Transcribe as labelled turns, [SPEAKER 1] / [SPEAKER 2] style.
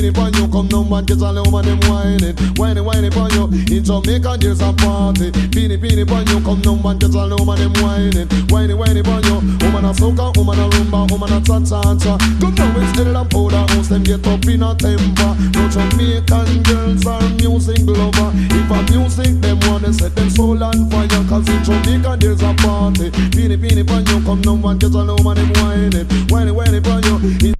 [SPEAKER 1] beanie pon you. Come no man get a low man them whining. Whining pon you. In Jamaica there's a party. Beanie pon you. Come no man get a low man them whining. Whining pon you. Woman a soca, woman a rumba, woman a cha-cha-cha. Come now it's L and powder house. Them get up in a temper. No Jamaican girls are music lover. If a music them wanna set them soul on fire. Cause in Jamaica there's a party. Beanie pon you. Come no man get a low man them whining. Whining pon you.